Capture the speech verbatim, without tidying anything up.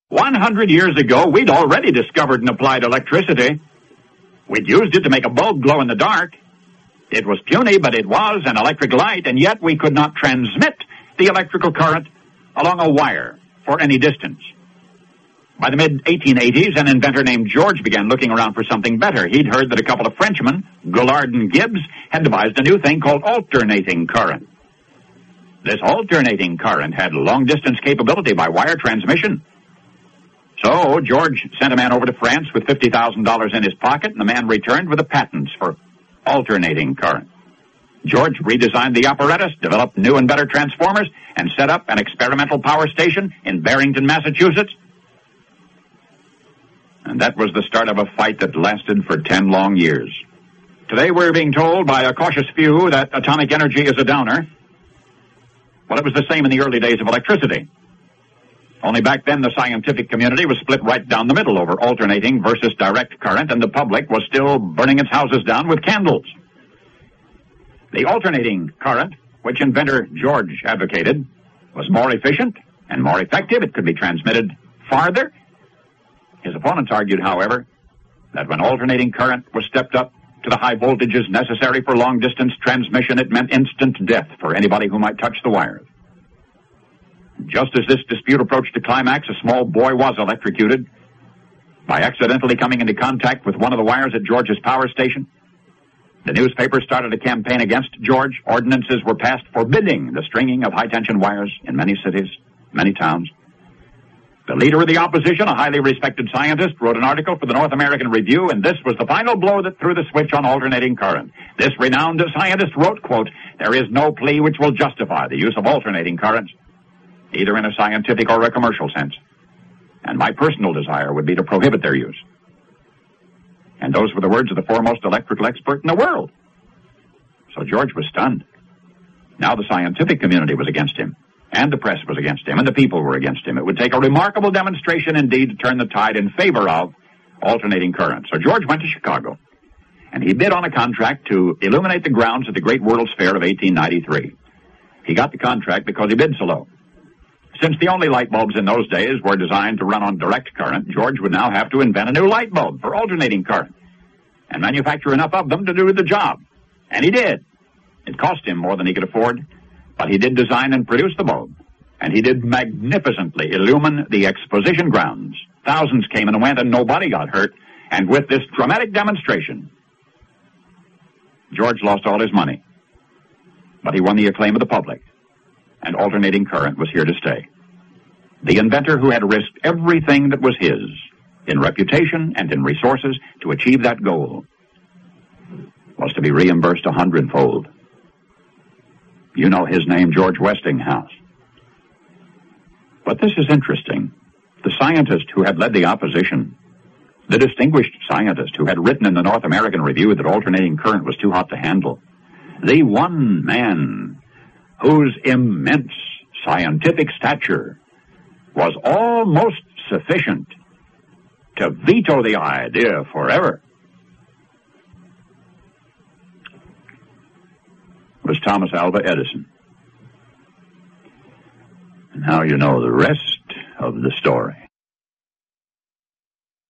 one hundred years ago, we'd already discovered and applied electricity. We'd used it to make a bulb glow in the dark. It was puny, but it was an electric light, and yet we could not transmit the electrical current along a wire for any distance. By the mid eighteen eighties, an inventor named George began looking around for something better. He'd heard that a couple of Frenchmen, Goulard and Gibbs, had devised a new thing called alternating current. This alternating current had long-distance capability by wire transmission. So George sent a man over to France with fifty thousand dollars in his pocket, and the man returned with the patents for alternating current. George redesigned the apparatus, developed new and better transformers, and set up an experimental power station in Barrington, Massachusetts. And that was the start of a fight that lasted for ten long years. Today we're being told by a cautious few that atomic energy is a downer. Well, it was the same in the early days of electricity. Only back then the scientific community was split right down the middle over alternating versus direct current, and the public was still burning its houses down with candles. The alternating current, which inventor George advocated, was more efficient and more effective. It could be transmitted farther. His opponents argued, however, that when alternating current was stepped up to the high voltages necessary for long-distance transmission, it meant instant death for anybody who might touch the wires. Just as this dispute approached a climax, a small boy was electrocuted by accidentally coming into contact with one of the wires at George's power station. The newspaper started a campaign against George. Ordinances were passed forbidding the stringing of high-tension wires in many cities, many towns. The leader of the opposition, a highly respected scientist, wrote an article for the North American Review, and this was the final blow that threw the switch on alternating current. This renowned scientist wrote, quote, "There is no plea which will justify the use of alternating currents, either in a scientific or a commercial sense. And my personal desire would be to prohibit their use." And those were the words of the foremost electrical expert in the world. So George was stunned. Now the scientific community was against him, and the press was against him, and the people were against him. It would take a remarkable demonstration indeed to turn the tide in favor of alternating current. So George went to Chicago, and he bid on a contract to illuminate the grounds of the Great World's Fair of eighteen ninety-three. He got the contract because he bid so low. Since the only light bulbs in those days were designed to run on direct current, George would now have to invent a new light bulb for alternating current and manufacture enough of them to do the job. And he did. It cost him more than he could afford, but he did design and produce the bulb. And he did magnificently illumine the exposition grounds. Thousands came and went, and nobody got hurt. And with this dramatic demonstration, George lost all his money, but he won the acclaim of the public. And alternating current was here to stay. The inventor who had risked everything that was his, in reputation and in resources, to achieve that goal, was to be reimbursed a hundredfold. You know his name, George Westinghouse. But this is interesting. The scientist who had led the opposition, the distinguished scientist who had written in the North American Review that alternating current was too hot to handle, the one man whose immense scientific stature was almost sufficient to veto the idea forever, was Thomas Alva Edison. And now you know the rest of the story.